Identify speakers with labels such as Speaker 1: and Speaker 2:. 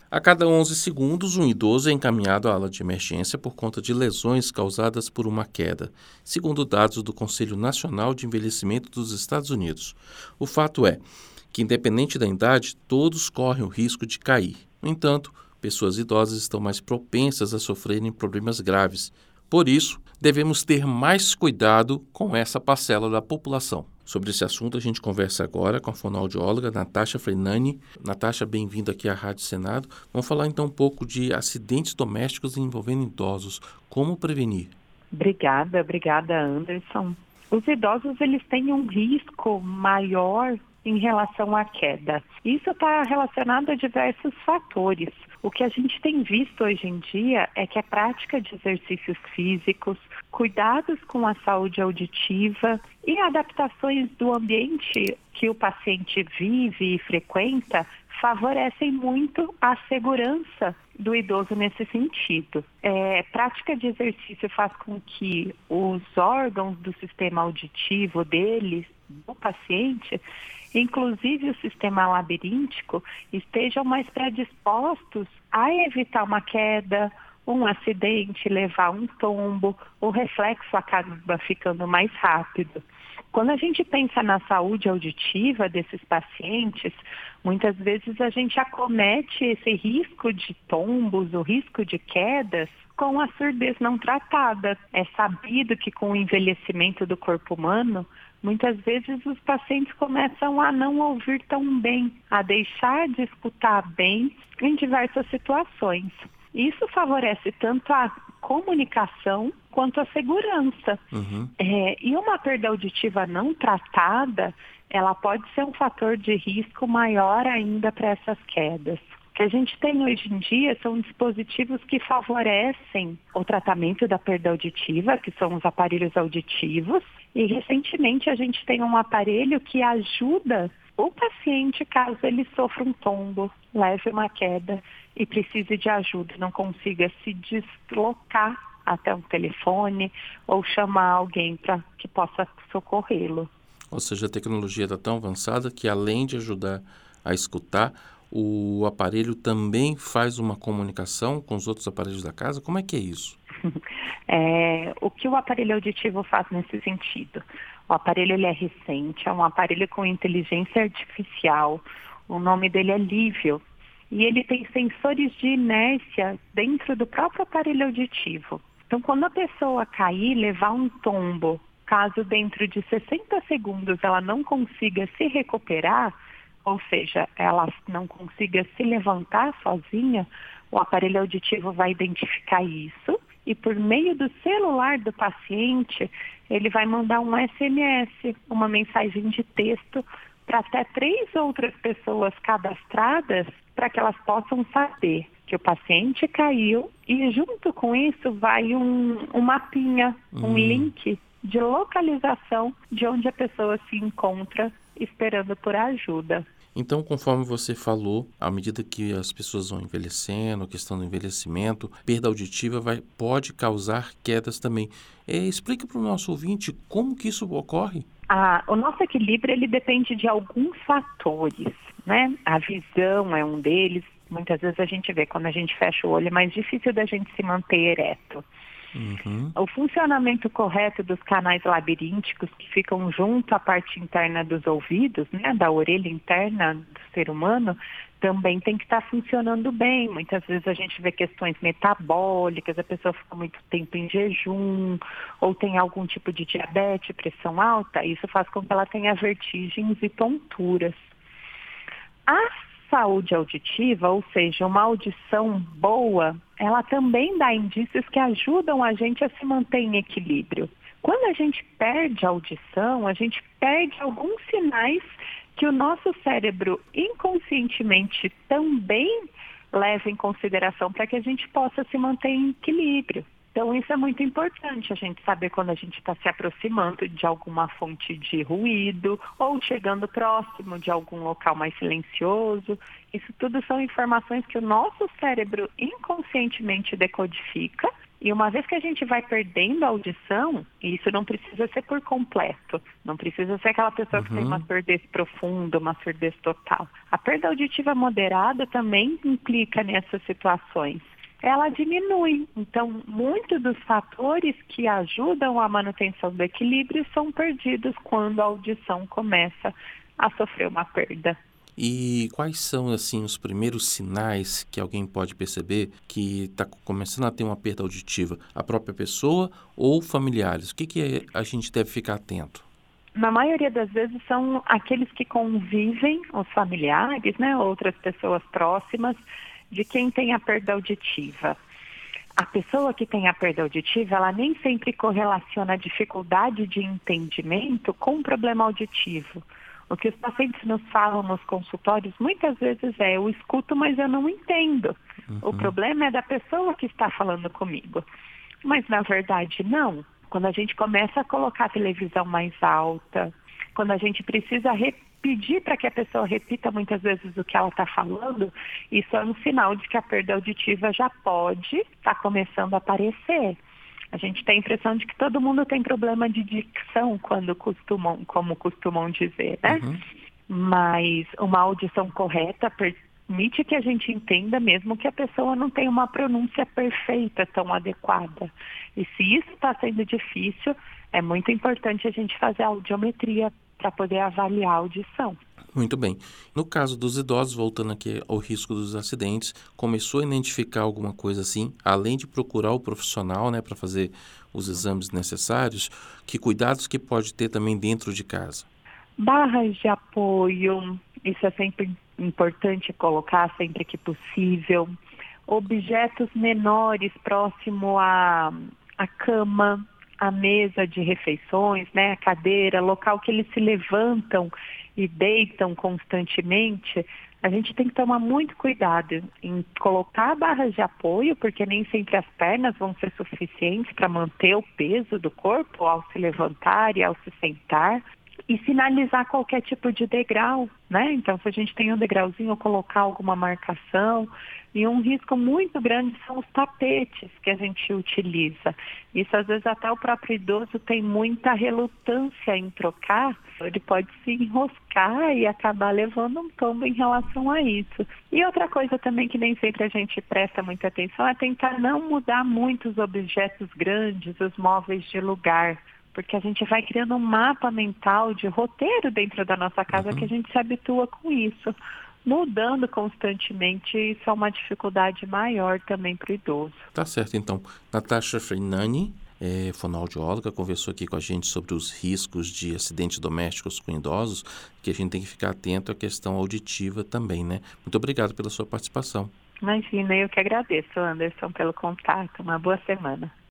Speaker 1: A cada 11 segundos, um idoso é encaminhado à ala de emergência por conta de lesões causadas por uma queda, segundo dados do Conselho Nacional de Envelhecimento dos Estados Unidos. O fato é que, independente da idade, todos correm o risco de cair. No entanto, pessoas idosas estão mais propensas a sofrerem problemas graves. Por isso, devemos ter mais cuidado com essa parcela da população. Sobre esse assunto, a gente conversa agora com a fonoaudióloga Natasha Frenani. Natasha, bem-vinda aqui à Rádio Senado. Vamos falar então um pouco de acidentes domésticos envolvendo idosos. Como prevenir?
Speaker 2: Obrigada, Anderson. Os idosos, eles têm um risco maior em relação à queda. Isso está relacionado a diversos fatores. O que a gente tem visto hoje em dia é que a prática de exercícios físicos, cuidados com a saúde auditiva e adaptações do ambiente que o paciente vive e frequenta favorecem muito a segurança do idoso nesse sentido. Prática de exercício faz com que os órgãos do sistema auditivo do paciente, inclusive o sistema labiríntico, estejam mais predispostos a evitar uma queda, um acidente, levar um tombo, o reflexo acaba ficando mais rápido. Quando a gente pensa na saúde auditiva desses pacientes, muitas vezes a gente acomete esse risco de tombos, o risco de quedas, com a surdez não tratada. É sabido que com o envelhecimento do corpo humano, muitas vezes os pacientes começam a não ouvir tão bem, a deixar de escutar bem em diversas situações. Isso favorece tanto a comunicação quanto a segurança. E uma perda auditiva não tratada, ela pode ser um fator de risco maior ainda para essas quedas. O que a gente tem hoje em dia são dispositivos que favorecem o tratamento da perda auditiva, que são os aparelhos auditivos, e recentemente a gente tem um aparelho que ajuda o paciente caso ele sofra um tombo, leve uma queda e precise de ajuda, não consiga se deslocar até um telefone ou chamar alguém para que possa socorrê-lo.
Speaker 1: Ou seja, a tecnologia está tão avançada que, além de ajudar a escutar, o aparelho também faz uma comunicação com os outros aparelhos da casa? Como é que é isso?
Speaker 2: O que o aparelho auditivo faz nesse sentido? O aparelho ele é recente, é um aparelho com inteligência artificial, o nome dele é Livio, e ele tem sensores de inércia dentro do próprio aparelho auditivo. Então, quando a pessoa cair, levar um tombo, caso dentro de 60 segundos ela não consiga se recuperar, ou seja, ela não consiga se levantar sozinha, o aparelho auditivo vai identificar isso e por meio do celular do paciente, ele vai mandar um SMS, uma mensagem de texto para até 3 outras pessoas cadastradas para que elas possam saber que o paciente caiu e junto com isso vai um mapinha, um link de localização de onde a pessoa se encontra esperando por ajuda.
Speaker 1: Então, conforme você falou, à medida que as pessoas vão envelhecendo, a questão do envelhecimento, perda auditiva pode causar quedas também. Explica para o nosso ouvinte como que isso ocorre.
Speaker 2: O nosso equilíbrio ele depende de alguns fatores, né? A visão é um deles. Muitas vezes a gente vê quando a gente fecha o olho é mais difícil da gente se manter ereto. O funcionamento correto dos canais labirínticos que ficam junto à parte interna dos ouvidos, né, da orelha interna do ser humano, também tem que estar funcionando bem. Muitas vezes a gente vê questões metabólicas, a pessoa fica muito tempo em jejum, ou tem algum tipo de diabetes, pressão alta, isso faz com que ela tenha vertigens e tonturas. A saúde auditiva, ou seja, uma audição boa, ela também dá indícios que ajudam a gente a se manter em equilíbrio. Quando a gente perde a audição, a gente perde alguns sinais que o nosso cérebro inconscientemente também leva em consideração para que a gente possa se manter em equilíbrio. Então, isso é muito importante, a gente saber quando a gente está se aproximando de alguma fonte de ruído ou chegando próximo de algum local mais silencioso. Isso tudo são informações que o nosso cérebro inconscientemente decodifica E uma vez que a gente vai perdendo a audição, e isso não precisa ser por completo, não precisa ser aquela pessoa que tem uma surdez profunda, uma surdez total. A perda auditiva moderada também implica nessas situações. Ela diminui. Então, muitos dos fatores que ajudam a manutenção do equilíbrio são perdidos quando a audição começa a sofrer uma perda.
Speaker 1: E quais são, assim, os primeiros sinais que alguém pode perceber que está começando a ter uma perda auditiva? A própria pessoa ou familiares? O que a gente deve ficar atento?
Speaker 2: Na maioria das vezes são aqueles que convivem, os familiares, né, outras pessoas próximas de quem tem a perda auditiva. A pessoa que tem a perda auditiva, ela nem sempre correlaciona a dificuldade de entendimento com o problema auditivo. O que os pacientes nos falam nos consultórios muitas vezes é: eu escuto, mas eu não entendo. O problema é da pessoa que está falando comigo. Mas na verdade não. Quando a gente começa a colocar a televisão mais alta, quando a gente precisa pedir para que a pessoa repita muitas vezes o que ela está falando, isso é um sinal de que a perda auditiva já pode estar começando a aparecer. A gente tem a impressão de que todo mundo tem problema de dicção como costumam dizer, né? Mas uma audição correta permite que a gente entenda mesmo que a pessoa não tem uma pronúncia perfeita, tão adequada. E se isso está sendo difícil, é muito importante a gente fazer a audiometria para poder avaliar a audição.
Speaker 1: Muito bem. No caso dos idosos, voltando aqui ao risco dos acidentes, começou a identificar alguma coisa assim, além de procurar o profissional, né, para fazer os exames necessários, que cuidados que pode ter também dentro de casa?
Speaker 2: Barras de apoio, isso é sempre importante colocar sempre que possível. Objetos menores próximo à cama, à mesa de refeições, né, a cadeira, local que eles se levantam e deitam constantemente, a gente tem que tomar muito cuidado em colocar barras de apoio, porque nem sempre as pernas vão ser suficientes para manter o peso do corpo ao se levantar e ao se sentar. E sinalizar qualquer tipo de degrau, né? Então, se a gente tem um degrauzinho, colocar alguma marcação. E um risco muito grande são os tapetes que a gente utiliza. Isso, às vezes, até o próprio idoso tem muita relutância em trocar. Ele pode se enroscar e acabar levando um tombo em relação a isso. E outra coisa também que nem sempre a gente presta muita atenção é tentar não mudar muito os objetos grandes, os móveis de lugar. Porque a gente vai criando um mapa mental de roteiro dentro da nossa casa que a gente se habitua com isso. Mudando constantemente, isso é uma dificuldade maior também para o idoso.
Speaker 1: Tá certo, então. Natasha Freinani, fonoaudióloga, conversou aqui com a gente sobre os riscos de acidentes domésticos com idosos, que a gente tem que ficar atento à questão auditiva também, né? Muito obrigado pela sua participação.
Speaker 2: Imagina, eu que agradeço, Anderson, pelo contato. Uma boa semana.